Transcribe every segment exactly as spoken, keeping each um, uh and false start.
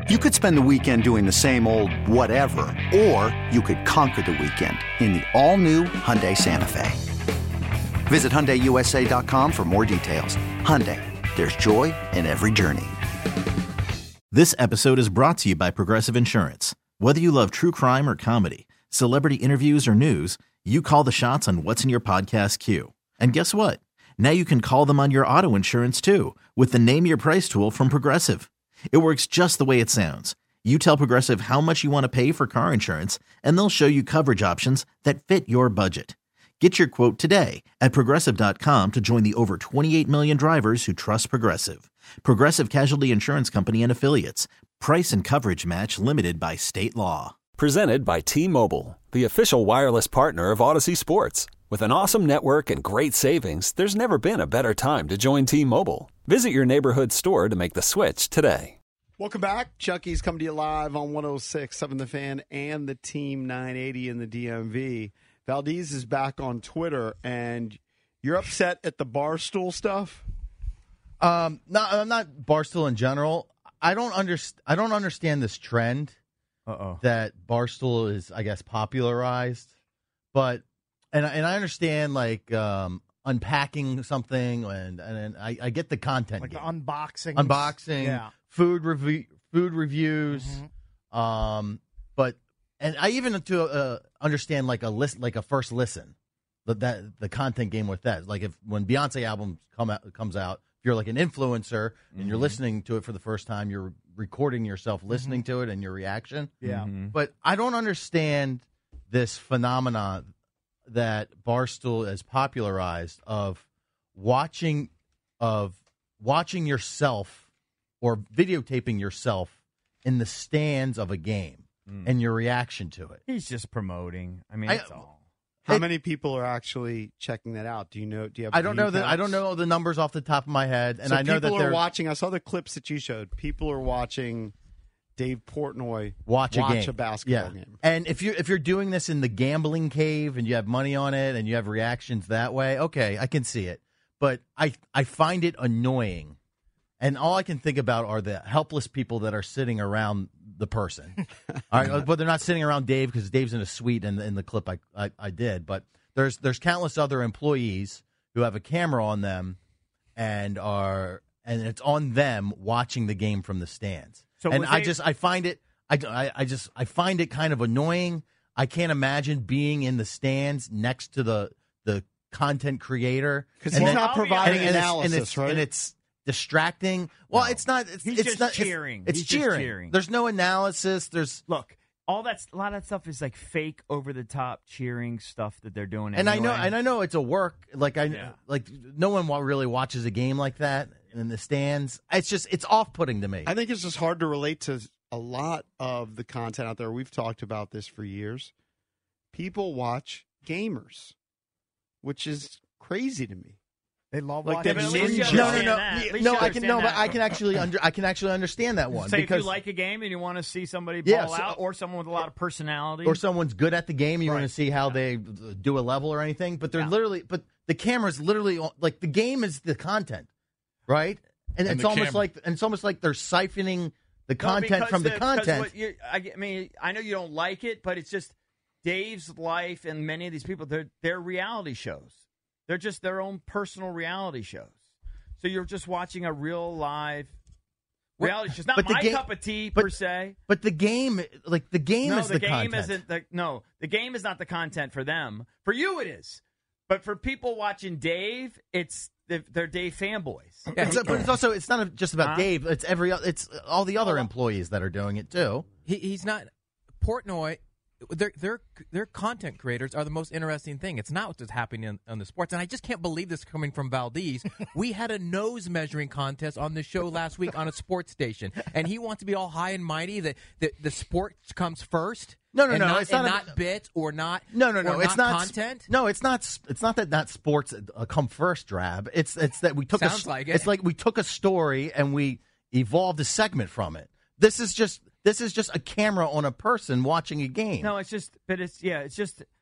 You could spend the weekend doing the same old whatever, or you could conquer the weekend in the all-new Hyundai Santa Fe. Visit Hyundai U S A dot com for more details. Hyundai, there's joy in every journey. This episode is brought to you by Progressive Insurance. Whether you love true crime or comedy, celebrity interviews or news, you call the shots on what's in your podcast queue. And guess what? Now you can call them on your auto insurance too with the Name Your Price tool from Progressive. It works just the way it sounds. You tell Progressive how much you want to pay for car insurance, and they'll show you coverage options that fit your budget. Get your quote today at Progressive dot com to join the over twenty-eight million drivers who trust Progressive. Progressive Casualty Insurance Company and Affiliates. Price and coverage match limited by state law. Presented by T-Mobile, the official wireless partner of Odyssey Sports. With an awesome network and great savings, there's never been a better time to join T-Mobile. Visit your neighborhood store to make the switch today. Welcome back. Chucky's coming to you live on one oh six point seven The Fan and the Team nine eighty in the D M V. Valdez is back on Twitter, and you're upset at the Barstool stuff? Um, no, I'm not Barstool in general. I don't understand. I don't understand this trend Uh-oh. that Barstool is, I guess, popularized. But and and I understand like um, unpacking something, and and I, I get the content, like game. the unboxing, unboxing, yeah. food review, food reviews. Mm-hmm. Um, but and I even to uh, understand like a list, like a first listen, that that the content game with that. Like if when Beyonce album come out comes out. You're like an influencer and mm-hmm. you're listening to it for the first time. You're recording yourself listening mm-hmm. to it and your reaction. Yeah. Mm-hmm. But I don't understand this phenomenon that Barstool has popularized of watching of watching yourself or videotaping yourself in the stands of a game mm. and your reaction to it. He's just promoting. I mean, I, that's all. How it, many people are actually checking that out? Do you know? Do you have? I don't know that. the I don't know the numbers off the top of my head, and so I know that people they're are watching. I saw the clips that you showed. People are watching Dave Portnoy watch a watch game, a basketball yeah. game. And if you if you're doing this in the gambling cave and you have money on it and you have reactions that way, okay, I can see it. But I I find it annoying, and all I can think about are the helpless people that are sitting around the person. All right, but they're not sitting around Dave because Dave's in a suite in, in the clip I, I I did, but. There's there's countless other employees who have a camera on them, and are and it's on them watching the game from the stands. So and I they, just I find it I, I, I just I find it kind of annoying. I can't imagine being in the stands next to the the content creator because he's then, not providing and, and analysis, and it's, right? And it's distracting. Well, no. it's not. It's, he's it's just not, cheering. It's, it's he's cheering. Just cheering. There's no analysis. There's look. All that, a lot of that stuff is like fake, over the top cheering stuff that they're doing. And anyway. I know, and I know it's a work. Like I, yeah. like no one really watches a game like that in the stands. It's just, it's off-putting to me. I think it's just hard to relate to a lot of the content out there. We've talked about this for years. People watch gamers, which is crazy to me. They love like watching. Ninja. No, no, no, no. I can no, but I can actually under, I can actually understand that one. Say because, if you like a game and you want to see somebody ball yeah, so, out, or someone with a lot of personality, or someone's good at the game, you right. want to see how yeah. they do a level or anything. But they're yeah. literally, but the camera's literally like the game is the content, right? And, and it's almost camera. like, and it's almost like they're siphoning the content no, from the, the content. I, I mean, I know you don't like it, but it's just Dave's life and many of these people. They're they're reality shows. They're just their own personal reality shows. So you're just watching a real live reality show. It's not my game, cup of tea, but, per se. But the game, like, the game no, is the, the game content. Isn't the, no, the game is not the content for them. For you, it is. But for people watching Dave, it's they're Dave fanboys. Yeah, it's, but it's also it's not just about huh? Dave. It's every it's all the other employees that are doing it too. He, he's not Portnoy. Their their their content creators are the most interesting thing. It's not what's happening in, on the sports, and I just can't believe this coming from Valdez. We had a nose measuring contest on the show last week on a sports station, and he wants to be all high and mighty that the, the sports comes first. No, no, and no, not, it's not, not a, bits or not. No, no, no, it's not, not content. No, it's not. It's not that not sports uh, come first, Drab. It's it's that we took Sounds a, like it. It's like we took a story and we evolved a segment from it. This is just. This is just a camera on a person watching a game. No, it's just, but it's, yeah, it's just,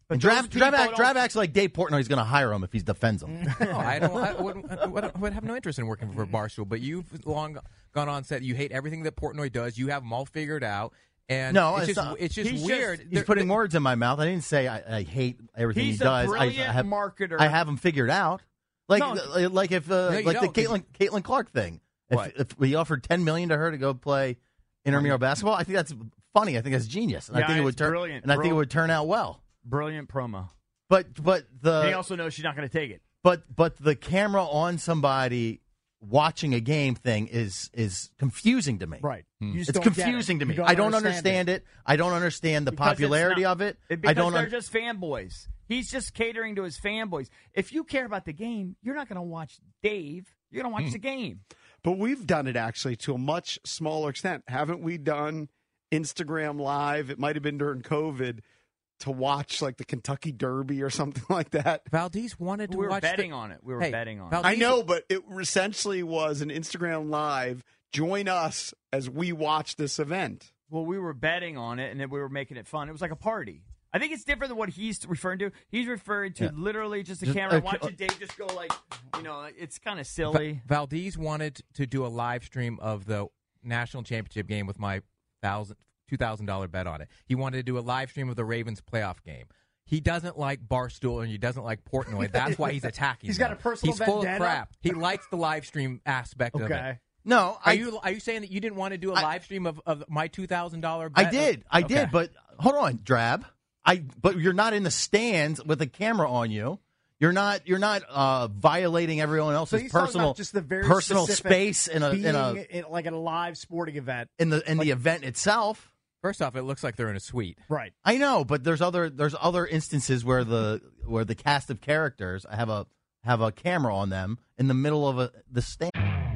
And those Drav, people Drav, act, don't- Drav acts like Dave Portnoy's going to hire him if he defends him. No, I don't. I would, I would, would have no interest in working for Barstool. But you've long gone on set. You hate everything that Portnoy does. You have them all figured out. And No, it's it's just not- it's just He's weird. just- He's They're- putting they- words in my mouth. I didn't say I, I hate everything He's he does. a brilliant I, I have, marketer. I have him figured out. Like, No. like if uh, No, you like the don't, 'cause- Caitlin Caitlin Clark thing. If, What? if we offered ten million to her to go play intramural basketball, I think that's funny. I think that's genius. And I Yeah, think it would it's turn brilliant. and I think it Bro- would turn out well. Brilliant promo. But but And he the also knows she's not going to take it. but but the camera on somebody watching a game thing is is confusing to me. Right. You just It's don't get it. confusing to You me. I don't understand understand it. I don't understand the Because it's popularity not- of it. it- I because don't. they're un- just fanboys. He's just catering to his fanboys. If you care about the game, you're not going to watch Dave. You're going to watch the game. But we've done it actually to a much smaller extent. Haven't we done Instagram Live? It might have been during COVID to watch like the Kentucky Derby or something like that. Valdez wanted to We were watch betting the, on it. We were Hey, betting on Valdez- I know, but it essentially was an Instagram Live. Join us as we watch this event. it. Well, we were betting on it, and then we were making it fun. It was like a party. I think it's different than what he's referring to. He's referring to Yeah. literally just a Just camera a- watching Dave just go like, you know, it's kind of silly. Va- Valdez wanted to do a live stream of the national championship game with my thousand two thousand dollar bet on it. He wanted to do a live stream of the Ravens playoff game. He doesn't like Barstool and he doesn't like Portnoy. That's why he's attacking. He's got them. a personal He's full of vendetta? crap. He likes the live stream aspect of it. Okay. No, Are I you are you saying that you didn't want to do a I- live stream of, of my two thousand dollar I bet? did. I Okay. did. But hold on, Drab. I but you're not in the stands with a camera on you. You're not. You're not uh, violating everyone So else's he's talking personal about just the very personal specific space in a being in a in, like at a live sporting event. in the in the event itself. First off, it looks like they're in a suite. Right. I know, but there's other there's other instances where the where the cast of characters have a have a camera on them in the middle of a the stand.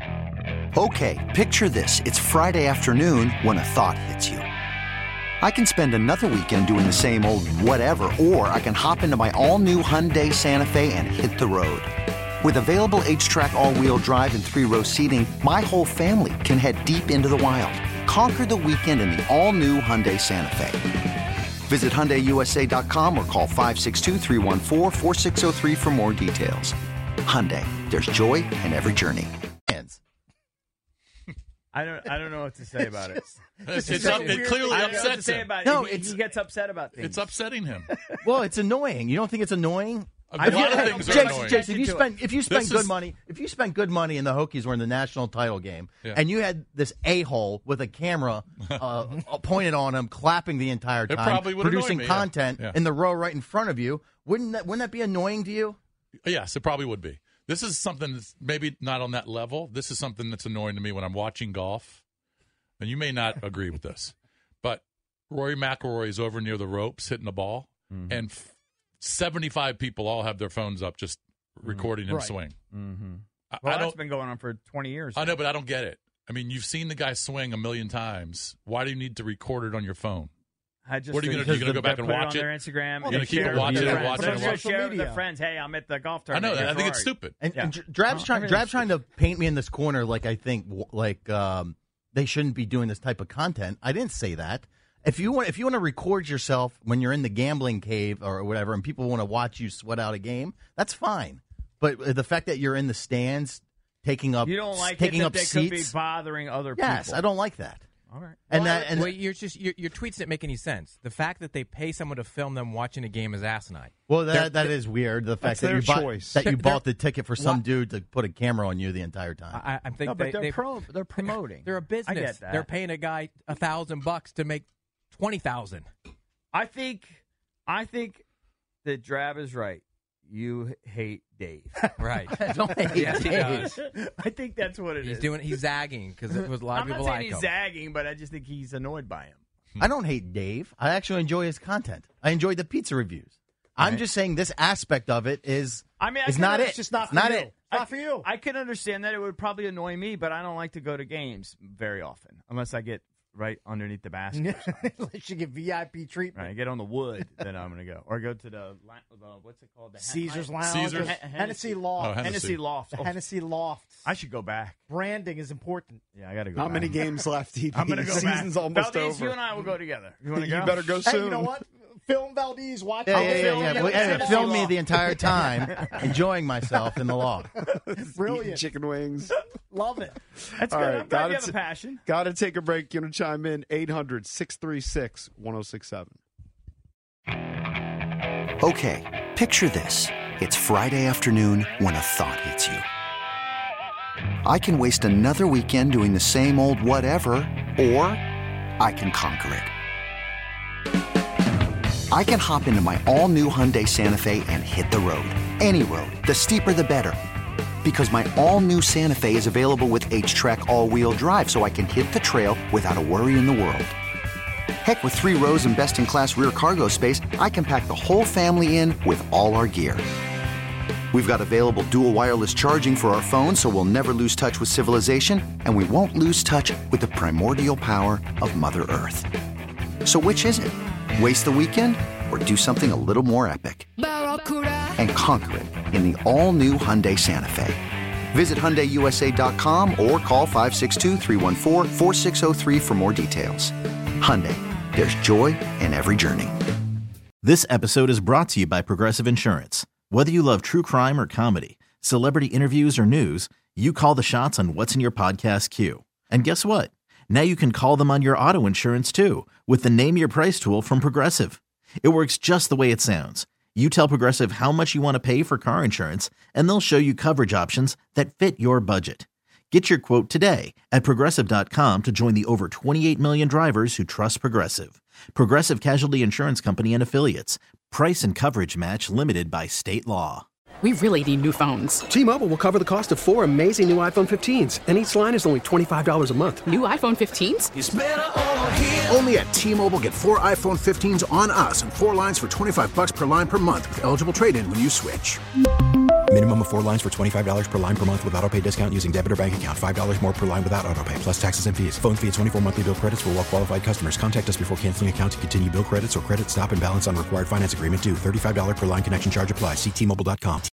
Okay, picture this. It's Friday afternoon when a thought hits you. I can spend another weekend doing the same old whatever, or I can hop into my all-new Hyundai Santa Fe and hit the road. With available H-Track all-wheel drive and three-row seating, my whole family can head deep into the wild. Conquer the weekend in the all-new Hyundai Santa Fe. Visit Hyundai U S A dot com or call five six two, three one four, four six zero three for more details. Hyundai, there's joy in every journey. Hands. I don't. I don't know what to say about it. It's, It's it's up, so it weird. clearly I don't know what to upsets say him. about it. No, he, it's- he gets upset about things. It's upsetting him. Well, it's annoying. You don't think it's annoying? A I lot feel of like- things are Jason, annoying. Jason, if you To it. spend if you spend This good is- money, if you spent good money and the Hokies were in the national title game, Yeah. and you had this a hole with a camera uh, pointed on him, clapping the entire It time, probably would annoy producing me, yeah. content Yeah. in the row right in front of you, wouldn't that wouldn't that be annoying to you? Yes, it probably would be. This is something that's maybe not on that level. This is something that's annoying to me when I'm watching golf. And you may not agree with this, but Rory McIlroy is over near the ropes hitting the ball, and f- seventy-five people all have their phones up just recording him Right. swing. Mm-hmm. I, Well, I that's don't. been going on for twenty years. I know, but I don't get it. I mean, you've seen the guy swing a million times. Why do you need to record it on your phone? I just What are you think gonna do? You they're gonna go back and put watch it it? on their Instagram? Well, and they keep share it watching with it, their watching friends. it, They're watching share it. with their friends. Hey, I'm at the golf I tournament. know. in I think it's Ferrari. stupid. And, Yeah. and Dr- Drab's Well, trying everything's Drab's trying to paint me in this corner like I think w- like um, they shouldn't be doing this type of content. I didn't say that. If you want if you want to record yourself when you're in the gambling cave or whatever, and people want to watch you sweat out a game, that's fine. But the fact that you're in the stands taking up You don't like taking it that up they seats, could be bothering other people. yes, I don't like that. All right. And Well, that and well, you're just your, your tweets didn't make any sense. The fact that they pay someone to film them watching a game is asinine. well, They're- that that is weird. The fact That's that you their bought choice. that you They're- bought the ticket for some Why- dude to put a camera on you the entire time. I, I think No, but they, they're they, pro. They're promoting. they're a business. I get that. They're paying a guy a thousand bucks to make twenty thousand. I think. I think that Drab is right. You hate Dave. Right. I don't hate Yes, he Dave. does. I think that's what it He's is. doing. He's zagging because it was a lot of I'm not people saying like he's him. zagging, but I just think he's annoyed by him. I don't hate Dave. I actually enjoy his content. I enjoy the pizza reviews. I'm just saying this aspect of it is I mean, I is can not under- it. It's just not for not you. it. Not for you. I can understand that it would probably annoy me, but I don't like to go to games very often unless I get right underneath the basket. Unless you get V I P treatment. Right, I get on the wood, then I'm gonna go, or go to the, la- the what's it called, the Caesar's Hen- Lounge. Caesar's? Hen- Hennessy Loft. Oh, Hennessy. Hennessy Loft. The Oh, Hennessy Lofts. I should go back. Branding is important. Yeah, I gotta go. Not back. many games left, T P. I'm gonna go Season's back. almost Valdez, over. you and I will go together. You want to You go? better go Hey, soon. you know what? Film Valdez watch. Yeah, I'll yeah, film yeah. you yeah. Well, in yeah, Tennessee film me law. the entire time, enjoying myself in the law. Brilliant. Chicken wings. Love it. That's All good. right, I'm glad got you it. have a passion. Got to take a break. You want to chime in? eight hundred, six three six, one oh six seven. Okay, picture this. It's Friday afternoon when a thought hits you. I can waste another weekend doing the same old whatever, or I can conquer it. I can hop into my all-new Hyundai Santa Fe and hit the road. Any road. The steeper, the better. Because my all-new Santa Fe is available with H-Track all-wheel drive, so I can hit the trail without a worry in the world. Heck, with three rows and best-in-class rear cargo space, I can pack the whole family in with all our gear. We've got available dual wireless charging for our phones, so we'll never lose touch with civilization, and we won't lose touch with the primordial power of Mother Earth. So which is it? Waste the weekend or do something a little more epic? And conquer it in the all-new Hyundai Santa Fe. Visit Hyundai U S A dot com or call five six two, three one four, four six zero three for more details. Hyundai, there's joy in every journey. This episode is brought to you by Progressive Insurance. Whether you love true crime or comedy, celebrity interviews or news, you call the shots on what's in your podcast queue. And guess what? Now you can call them on your auto insurance too with the Name Your Price tool from Progressive. It works just the way it sounds. You tell Progressive how much you want to pay for car insurance, and they'll show you coverage options that fit your budget. Get your quote today at Progressive dot com to join the over twenty-eight million drivers who trust Progressive. Progressive Casualty Insurance Company and Affiliates. Price and coverage match limited by state law. We really need new phones. T-Mobile will cover the cost of four amazing new iPhone fifteens, and each line is only twenty-five dollars a month. New iPhone fifteens? It's better over here. Only at T-Mobile, get four iPhone fifteens on us and four lines for twenty-five bucks per line per month with eligible trade-in when you switch. Minimum of four lines for twenty-five dollars per line per month with autopay discount using debit or bank account. five dollars more per line without autopay, plus taxes and fees. Phone fee at twenty-four monthly bill credits for well-qualified customers. Contact us before canceling account to continue bill credits or credit stop and balance on required finance agreement due. thirty-five dollars per line connection charge applies. See T Mobile dot com.